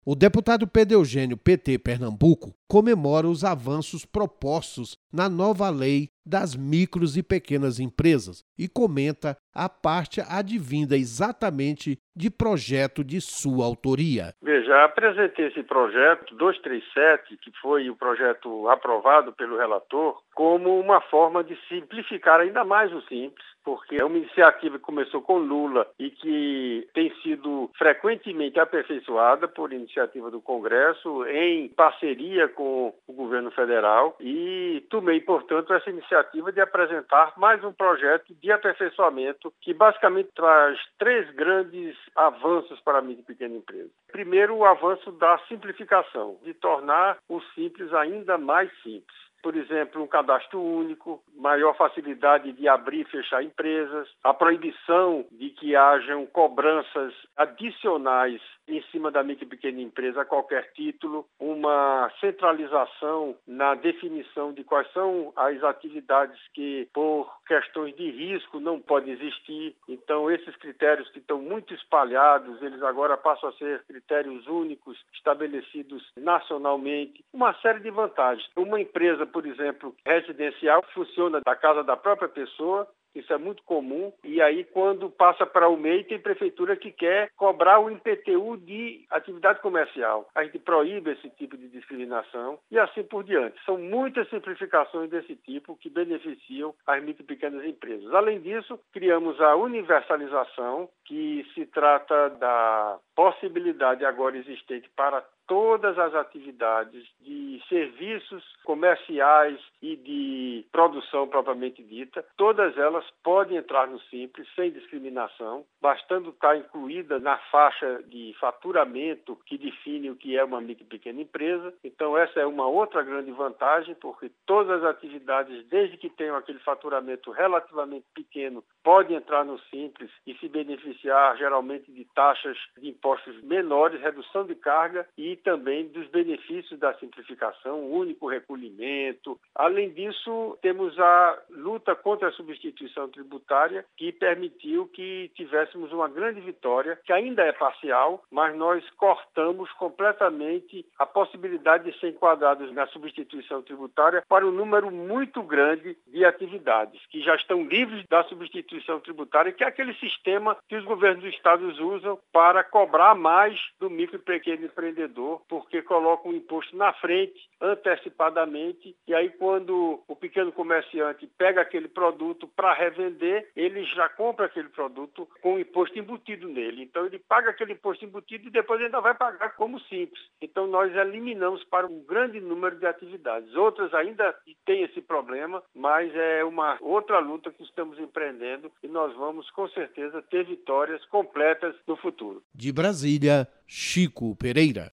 O deputado Pedro Eugênio, PT Pernambuco, comemora os avanços propostos na nova lei das micros e pequenas empresas e comenta a parte advinda exatamente de projeto de sua autoria. Veja, apresentei esse projeto 237, que foi o projeto aprovado pelo relator, como uma forma de simplificar ainda mais o simples, porque é uma iniciativa que começou com Lula e que tem sido frequentemente aperfeiçoada por iniciativa do Congresso em parceria com o governo federal, e tomei, portanto, essa iniciativa de apresentar mais um projeto de aperfeiçoamento que basicamente traz 3 grandes avanços para a micro e pequena empresa. Primeiro, o avanço da simplificação, de tornar o simples ainda mais simples. Por exemplo, um cadastro único, maior facilidade de abrir e fechar empresas, a proibição de que hajam cobranças adicionais em cima da micro e pequena empresa a qualquer título, uma centralização na definição de quais são as atividades que, por questões de risco, não podem existir. Então, esses critérios que estão muito espalhados, eles agora passam a ser critérios únicos, estabelecidos nacionalmente. Uma série de vantagens. Uma empresa, por exemplo, residencial, funciona da casa da própria pessoa. Isso é muito comum. E aí, quando passa para o MEI, tem prefeitura que quer cobrar o IPTU de atividade comercial. A gente proíbe esse tipo de discriminação e assim por diante. São muitas simplificações desse tipo que beneficiam as micro e pequenas empresas. Além disso, criamos a universalização, que se trata da possibilidade agora existente para todas as atividades de serviços comerciais e de produção propriamente dita, todas elas podem entrar no Simples sem discriminação, bastando estar incluída na faixa de faturamento que define o que é uma micro e pequena empresa. Então essa é uma outra grande vantagem, porque todas as atividades, desde que tenham aquele faturamento relativamente pequeno, podem entrar no Simples e se beneficiar geralmente de taxas de impostos menores, redução de carga e também dos benefícios da simplificação, único recolhimento. Além disso, temos a luta contra a substituição tributária, que permitiu que tivéssemos uma grande vitória, que ainda é parcial, mas nós cortamos completamente a possibilidade de ser enquadrados na substituição tributária para um número muito grande de atividades, que já estão livres da substituição tributária, que é aquele sistema que os governos dos estados usam para cobrar mais do micro e pequeno empreendedor, porque coloca um imposto na frente, antecipadamente, e aí quando o pequeno comerciante pega aquele produto para revender, ele já compra aquele produto com o imposto embutido nele. Então ele paga aquele imposto embutido e depois ainda vai pagar como simples. Então nós eliminamos para um grande número de atividades. Outras ainda têm esse problema, mas é uma outra luta que estamos empreendendo e nós vamos com certeza ter vitórias completas no futuro. De Brasília, Chico Pereira.